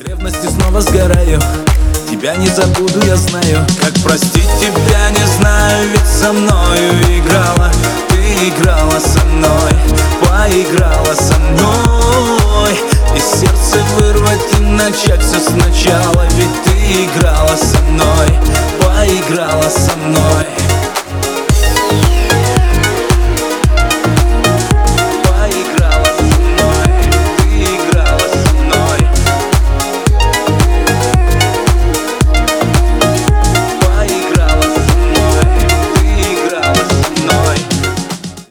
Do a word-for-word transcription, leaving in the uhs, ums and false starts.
Ревности снова сгораю, тебя не забуду, я знаю. Как простить тебя не знаю, ведь со мною играла. Ты играла со мной, поиграла со мной. Из сердца вырвать и начать все сначала. Ведь ты играла со мной, поиграла со мной.